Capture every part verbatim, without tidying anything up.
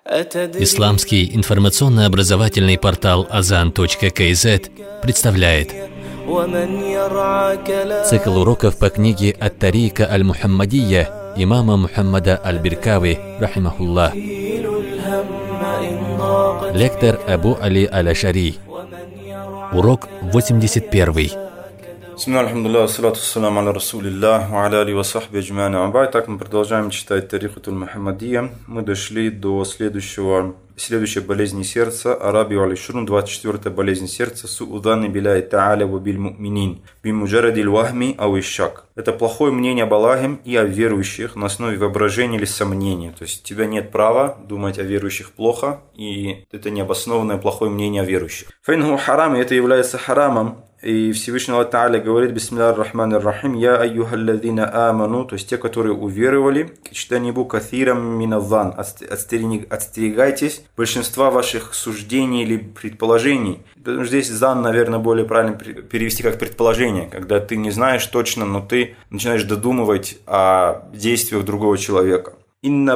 Исламский информационно-образовательный портал азан точка кей зет представляет цикл уроков по книге «Ат-Тарика аль-Мухаммадия» имама Мухаммада аль-Биркави, рахимахуллах. Лектор Абу Али аль-Ашари. Урок восемьдесят первый. Так мы продолжаем читать Тарихатуль Мухаммадия. Мы дошли до следующего, следующей болезни сердца. Арабию аль-Шурун, двадцать четвёртая болезнь сердца. Су'уданы биляй та'аля ва биль му'минин. Бимуджарадиль вахми ауишшак. Это плохое мнение об Аллахе и о верующих на основе воображения или сомнения. То есть у тебя нет права думать о верующих плохо, и это необоснованное плохое мнение о верующих. Файнху харам, и это является харамом. И Всевышний Аллах Та'аля говорит: бисмиллахир рахманир рахим, я айюхаллазина аману, то есть те, которые уверовали, кичтанибу каthирам миназзан, остерегайтесь большинства ваших суждений или предположений. Потому что здесь зан, наверное, более правильно перевести как предположение, когда ты не знаешь точно, но ты начинаешь додумывать о действиях другого человека. Инна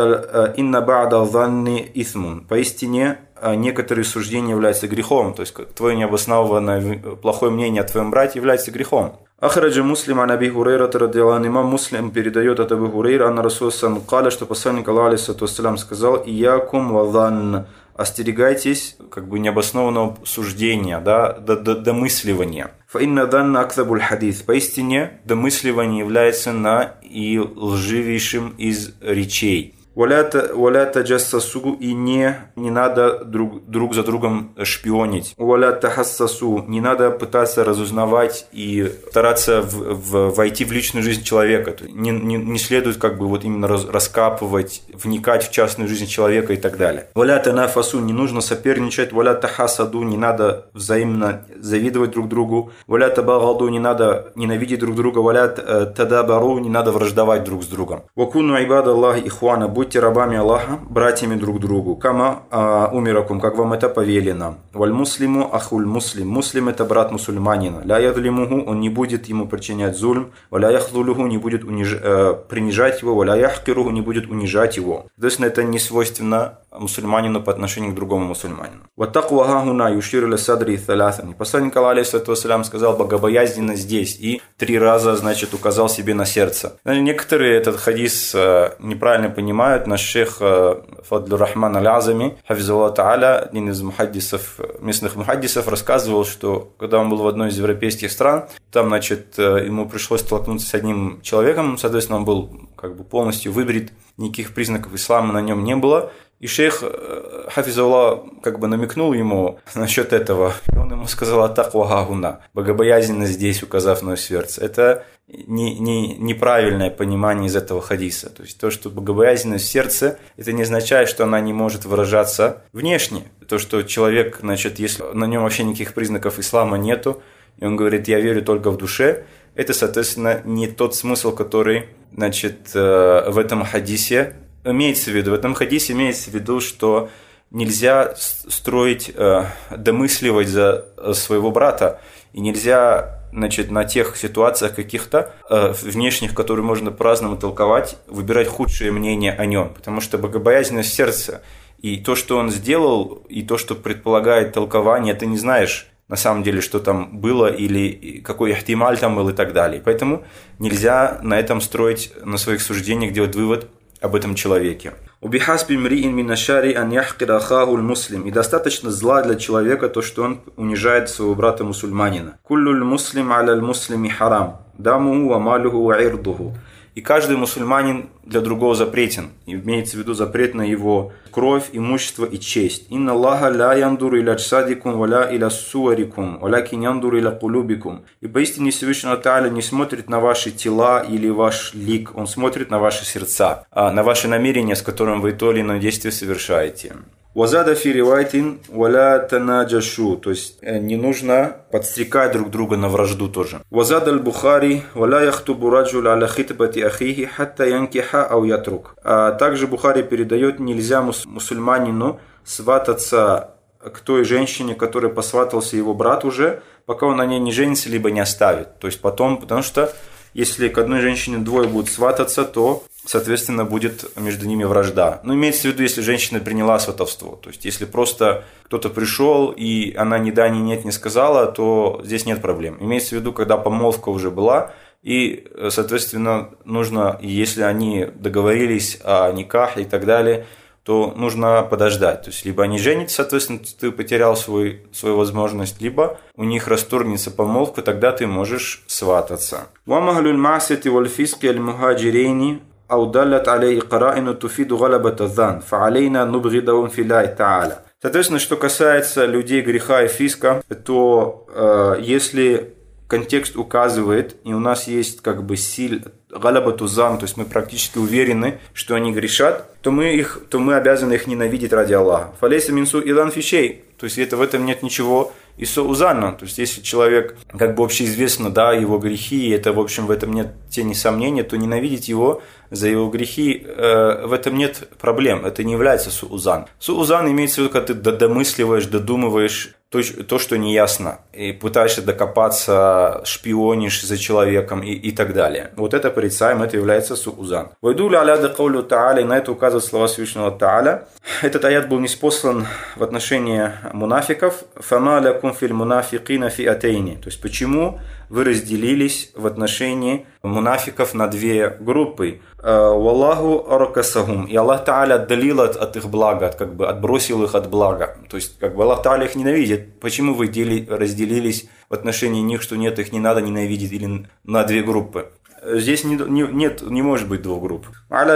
ба'да занни исмун. Поистине, некоторые суждения являются грехом, то есть твое необоснованное плохое мнение о твоем брате является грехом. Ахраджа Муслим ан Аби Хурейра радхиаллаху, имам Муслим передает от Абу Хурейра, анна Расул саллаллаху алейхи ва саллям, что посланник Аллаха алейхиссалату вассалям сказал: иякум ва занн, остерегайтесь как бы необоснованного суждения, да, домысливания. Фаинна данна акзабуль хадис. Поистине домысливание является на и лживейшим из речей. Валя таджассасу, и не, не надо друг, друг за другом шпионить. Валя тахассасу, не надо пытаться разузнавать и стараться в, в, войти в личную жизнь человека. Не, не, не следует как бы вот именно раз, раскапывать, вникать в частную жизнь человека и так далее. Валя танафасу, не нужно соперничать. Валя тахасаду, не надо взаимно завидовать друг другу. Валя табагаду, не надо ненавидеть друг друга. Валя тадабару, не надо враждовать друг с другом. Вакуну ибада Аллахи ихвана, будьте рабами Аллаха, братьями друг другу. Кама а, умиракум, как вам это повелено. Валь муслиму ахуль муслим. Муслим — это брат мусульманина. Ля ядлимуху, он не будет ему причинять зульм. Валя яхдулуху, не будет униж... э, принижать его. Валя яхкируху, не будет унижать его. То есть это не свойственно мусульманину по отношению к другому мусульманину. Ваттаква хахуна юширу ля садри талятан. Посланник Аллаха алейхиссалату вассалям сказал: богобоязненно здесь, и три раза, значит, указал себе на сердце. Некоторые этот хадис неправильно понимают. Наш шейх Фадлур Рахман аль-Азами, хафизаллаху та'аля, один из мухаддисов, местных мухаддисов, рассказывал, что когда он был в одной из европейских стран, там, значит, ему пришлось столкнуться с одним человеком, соответственно, он был как бы полностью выбрит, никаких признаков ислама на нем не было. И шейх хафизаллах как бы намекнул ему насчет этого. И он ему сказал: атаква гагуна, богобоязненно здесь, указав на сердце. Это не, не, неправильное понимание из этого хадиса. То есть то, что богобоязненность в сердце, это не означает, что она не может выражаться внешне. То, что человек, значит, если на нем вообще никаких признаков ислама нету, и он говорит: я верю только в душе, это, соответственно, не тот смысл, который, значит, в этом хадисе имеется в виду. В этом хадисе имеется в виду, что нельзя строить, э, домысливать за своего брата, и нельзя, значит, на тех ситуациях каких-то э, внешних, которые можно по-разному толковать, выбирать худшее мнение о нем, потому что богобоязненность в сердце и то, что он сделал, и то, что предполагает толкование, ты не знаешь на самом деле, что там было, или какой ихтималь там был и так далее. Поэтому нельзя на этом строить, на своих суждениях делать вывод об этом человеке. И достаточно зла для человека то, что он унижает своего брата мусульманина. И каждый мусульманин для другого запретен. И имеется в виду запрет на его кровь, имущество и честь. «Инна Аллаха ля яндуру иля джсадикум валя иля суарикум, валякин яндуру иля кулубикум». И поистине Всевышний Тааля не смотрит на ваши тела или ваш лик, он смотрит на ваши сердца, на ваши намерения, с которыми вы то или иное действие совершаете. Вазада фи ривайтин валя танаджашу, то есть не нужно подстрекать друг друга на вражду тоже. Вазада аль-Бухари валя яхтубу раджуль аля хитбати ахихи хатта янкиха ау ятрук. А также Бухари передает: нельзя мусульманину свататься к той женщине, которой посватался его брат уже, пока он на ней не женится, либо не оставит. То есть потом, потому что если к одной женщине двое будут свататься, то соответственно, будет между ними вражда. Но имеется в виду, если женщина приняла сватовство. То есть, если просто кто-то пришел, и она ни да, ни нет не сказала, то здесь нет проблем. Имеется в виду, когда помолвка уже была, и, соответственно, нужно, если они договорились о никахе и так далее, то нужно подождать. То есть, либо они женятся, соответственно, ты потерял свой, свою возможность, либо у них расторгнется помолвка, тогда ты можешь свататься. أو دلت عليه قرائن تفيد غلبة الظن فعلينا نبغضهم في الله تعالى. Соответственно, что касается людей греха и фиска, то э, если контекст указывает, и у нас есть как бы силь галабату зан, то есть мы практически уверены, что они грешат, то мы, их, то мы обязаны их ненавидеть ради Аллаха. Фалейса минсу илан фишей, то есть это, в этом нет ничего исо узанна, то есть если человек, как бы общеизвестно, да, его грехи, это, в общем, в этом нет тени сомнения, то ненавидеть его за его грехи, э, в этом нет проблем, это не является суузан. Суузан имеется в виду, когда ты домысливаешь, додумываешь то, то, что не ясно, и пытаешься докопаться, шпионишь за человеком и, и так далее. Вот это порицаем, это является суузан. Вайдуля аляда каулю та'аля, и на это указывает слова Всевышнего Та'аля. Этот аят был ниспослан в отношении мунафиков. Фама лякум филь мунафикина фи атейни. То есть, почему вы разделились в отношении мунафиков на две группы? Валлаху аракасахум. И Аллах Та'аля отдалил от, от их блага, от, как бы отбросил их от блага. То есть, как бы Аллах Та'аля их ненавидит. Почему вы дели, разделились в отношении них, что нет, их не надо ненавидеть, или на две группы? Здесь не, не, нет, не может быть двух групп.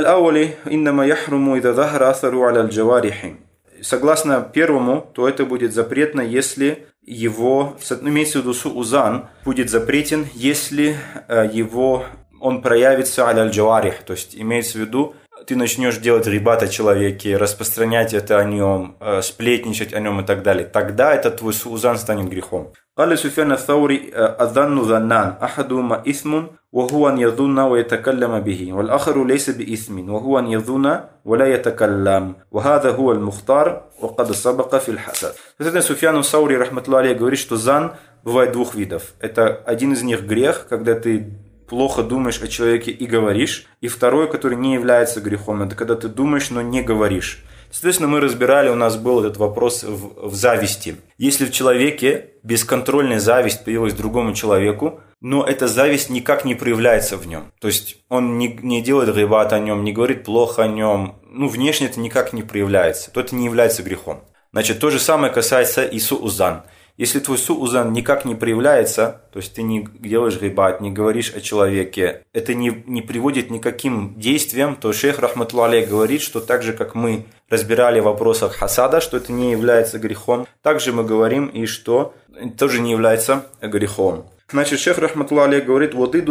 Согласно первому, то это будет запретно, если его, ну, имеется в виду суузан, будет запретен, если его, он проявится аль-джаварих, то есть имеется в виду, ты начнешь делать рибат о человеке, распространять это о нем, сплетничать о нем и так далее. Тогда этот твой суузан станет грехом. قال سفيان الثوري الظن ظنان أحدهما إثم وهو أن يظن ويتكلم به والآخر ليس بإثم وهو أن يظن ولا يتكلم وهذا هو المختار وقد سبق في الحسد. Соответственно, Суфьян ас-Саури рахматуллахи алейхи говорит, что зан бывает двух видов. Это один из них грех, когда ты плохо думаешь о человеке и говоришь, и второй, который не является грехом, это когда ты думаешь, но не говоришь. Соответственно, мы разбирали, у нас был этот вопрос в, в зависти. Если в человеке бесконтрольная зависть появилась другому человеку, но эта зависть никак не проявляется в нем. То есть он не, не делает гибат о нем, не говорит плохо о нем, ну внешне это никак не проявляется, то это не является грехом. Значит, то же самое касается и суузан. Если твой суузан никак не проявляется, то есть ты не делаешь гибат, не говоришь о человеке, это не, не приводит ни к каким действиям, то шейх рахматуллахи алейхи говорит, что так же, как мы разбирали в вопросах хасада, что это не является грехом, также мы говорим и что тоже не является грехом. Значит, шейх рахматуллахи алейхи говорит: «Вадидду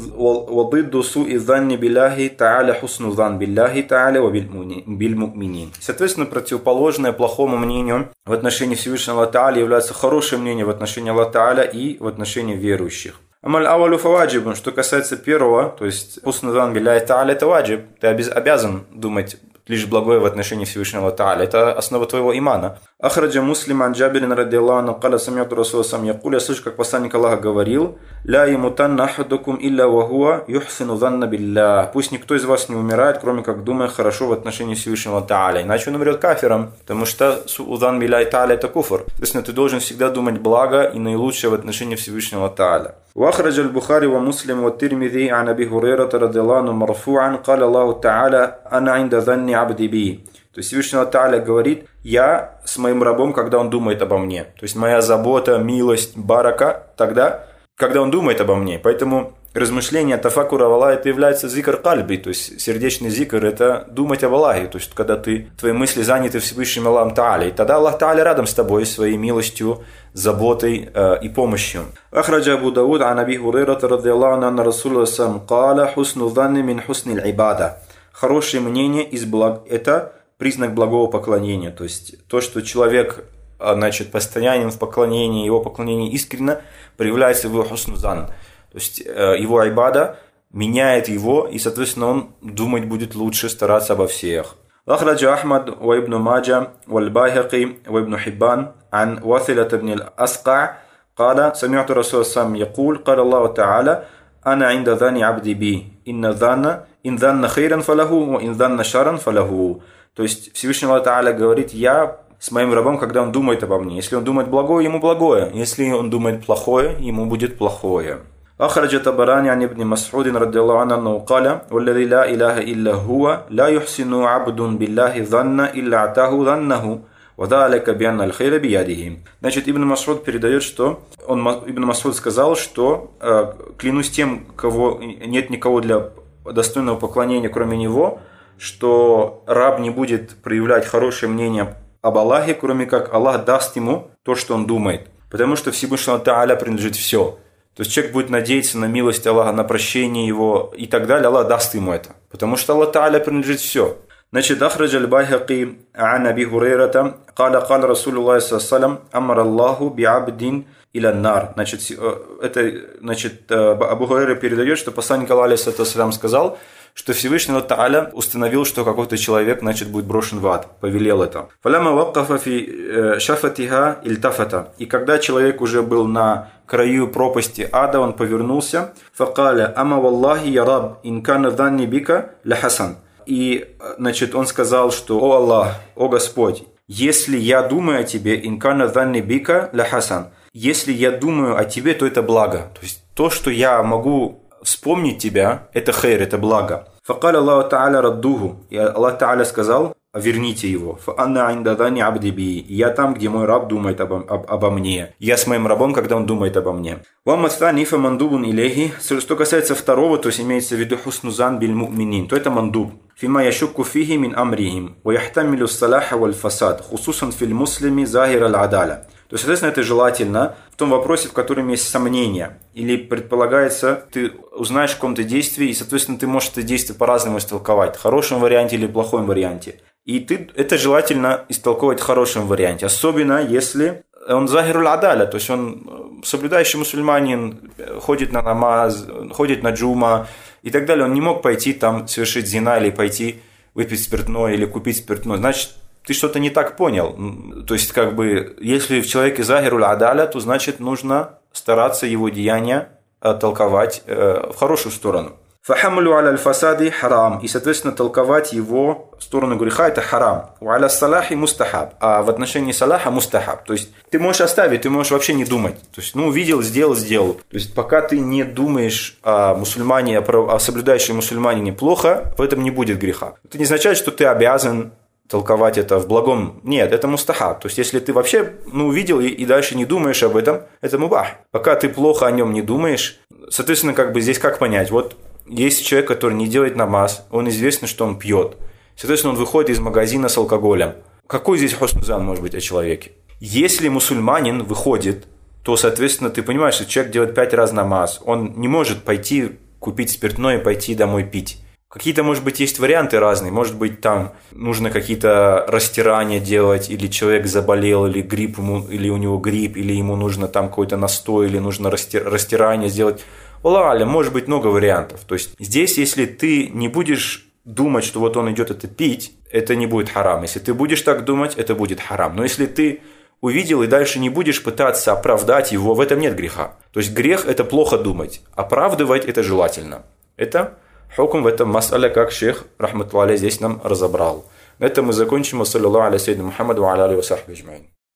су'i занни билляхи та'аля хусну зан билляхи та'аля ва биль му'минин». Соответственно, противоположное плохому мнению в отношении Всевышнего Аллаха Та'аля является хорошее мнение в отношении Аллаха Та'аля и в отношении верующих. Амаль авалю фаваджиб, что касается первого, то есть хусну зан билляхи та'аля, это ваджиб, ты обязан думать лишь благое в отношении Всевышнего Та'аля. Это основа твоего имана. Ахраджа муслим ан Джабирин радиаллаху анху каля сами'ту Расула сам якуль, я слышу, как посланник Аллаха говорил: «Ля ямутанна ахадукум илля ва хуа юхсину занна биллях». Пусть никто из вас не умирает, кроме как думая хорошо в отношении Всевышнего Та'аля. Иначе он умрет кафиром, потому что су'удан билляхи та'аля это куфр. Соответственно, ты должен всегда думать благо и наилучшее в отношении Всевышнего Та'аля. وأخرج البخاري ومسلم والترمذي عن أبي هريرة رضي الله عنه مرفوعا قال الله تعالى أنا عند ظن عبدي بي. То есть Всевышний Та'аля говорит: я с моим рабом, когда он думает обо мне. То есть моя забота, милость, барака тогда, когда он думает обо мне. Поэтому размышление тафакур об Аллахе это является зикр кальби, то есть сердечный зикр это думать об Аллахе, то есть когда ты, твои мысли заняты Всевышним Аллахом Та'аля, и тогда Аллах Та'аля рядом с тобой своей милостью, заботой э, и помощью. Ахраджа Абу Дауд ан Аби Хурейрата радиаллаху анху анна Расула сам каля хусну занни мин хусни аль-ибада. Хорошее мнение из благ это признак благого поклонения, то есть то, что человек, значит, постоянен в поклонении, его поклонение искренно проявляется в его хусну зан. То есть его айбада меняет его, и, соответственно, он думать будет лучше, стараться обо всех. أخرج أحمد وابن ماجه والبيهقي وابن حبان عن واثلة بن الأسقع قال سمعت رسول الله صلى الله عليه وسلم يقول قال الله تعالى أنا عند ظن عبدي بي إن الظن «Инданна хейран фалаху, инданна шаран фалаху». То есть Всевышний Аллах Та'аля говорит: «Я с моим рабом, когда он думает обо мне. Если он думает благое, ему благое. Если он думает плохое, ему будет плохое». أخرج طبراني عن ابن مسعود رضي الله عنه أنه قال: والذي لا إله إلا هو لا يحسن عبد بالله ظن إلا أعطاه ظنه وذلك بأن الخير بيده. Значит, Ибн Мас'уд передает, что он, Ибн Мас'уд сказал, что э, клянусь тем, кого нет никого для достойного поклонения, кроме него, что раб не будет проявлять хорошее мнение об Аллахе, кроме как Аллах даст ему то, что он думает. Потому что Всевышнему Тааля принадлежит все. То есть человек будет надеяться на милость Аллаха, на прощение его и так далее, Аллах даст ему это. Потому что Аллах Тааля принадлежит все. Значит, أخرج البيهقي عن أبي هريرة قال قال رسول الله صلى الله عليه وسلم أمر الله بعبد إلى النار. Значит, это, значит, Абу Хурайра передает, что посланник Аллаха алейхиссалату вассалям сказал, что Всевышний Аллах Та'аля установил, что какой-то человек, значит, будет брошен в ад, повелел это. فَلَمَا وَقَّفَ فِي شَفَتِهَا الْتَفَتَ. И когда человек уже был на краю пропасти ада, он повернулся. فَقَالَ أَمَا وَاللَّهِ يَا رَبِّ إِنْ كَانَ ظَنِّي بِكَ لَحَسَنٌ. И, значит, он сказал, что: «О Аллах, о Господь, если я думаю о Тебе, إِنْ كَانَ ظَنِّي بِكَ لَحَسَنٌ. Если я думаю о Тебе, то это благо». То есть то, что я могу вспомнить Тебя, это хейр, это благо. فَقَالَ اللَّهُ تَعَالَى رَدُّهُ. И Аллах Та'аля сказал: верните его. فَأَنَّا عِنْدَ ظَنِّ عَبْدِي بِي. Я там, где мой раб думает обо, об, обо мне. Я с моим рабом, когда он думает обо мне. وَأَمَّا الثَّانِي فَمَنْدُوبٌ إِلَيْهِ. Что касается второго, то есть имеется в виду حُسْنُ ظَنِّ بِالْمُؤْمِنِينَ, то это мандуб. فيما يشك فيه من أمرهم ويحتمل الصلاح والفساد خصوصا في المسلم ظاهر العدالة. То есть, соответственно, это желательно в том вопросе, в котором есть сомнения. Или предполагается, ты узнаешь о каком-то действии, и, соответственно, ты можешь это действие по-разному истолковать. В хорошем варианте или в плохом варианте. И ты, это желательно истолковать в хорошем варианте. Особенно, если он захируль адаля, то есть он соблюдающий мусульманин, ходит на намаз, ходит на джума и так далее. Он не мог пойти там совершить зина или пойти выпить спиртное или купить спиртное. Значит, ты что-то не так понял. То есть, как бы, если в человеке захируль адаля, то значит нужно стараться его деяния толковать э, в хорошую сторону. فَحَمْلُ عَلَى الْفَسَادِ حَرَامٌ. И, соответственно, толковать его в сторону греха – это харам. وَعَلَى الصَّلَاحِ مُسْتَحَаб. А в отношении салаха – мустахаб. То есть, ты можешь оставить, ты можешь вообще не думать. То есть, ну, увидел, сделал, сделал. То есть, пока ты не думаешь о мусульмане, о соблюдающем мусульманине плохо, в этом не будет греха. Это не означает, что ты обязан толковать это в благом. Нет, это мустахаб. То есть, если ты вообще, ну, увидел и, и дальше не думаешь об этом, это мубах. Пока ты плохо о нем не думаешь, соответственно, как бы здесь как понять? Вот есть человек, который не делает намаз, он известно, что он пьет. Соответственно, он выходит из магазина с алкоголем. Какой здесь хусн зан может быть о человеке? Если мусульманин выходит, то, соответственно, ты понимаешь, что человек делает пять раз намаз. Он не может пойти купить спиртное и пойти домой пить. Какие-то, может быть, есть варианты разные. Может быть, там нужно какие-то растирания делать, или человек заболел, или грипп ему, или у него грипп, или ему нужно там какой-то настой, или нужно растирание сделать. Аллах, может быть много вариантов. То есть здесь, если ты не будешь думать, что вот он идет это пить, это не будет харам. Если ты будешь так думать, это будет харам. Но если ты увидел и дальше не будешь пытаться оправдать его, в этом нет греха. То есть грех – это плохо думать. Оправдывать – это желательно. Это хукм в этом мас'аля, как шейх, рахматуллахи, здесь нам разобрал. На этом мы закончим. Саллаллаху аля саййидина Мухаммаду ва аля алихи ва сахбихи аджмаин.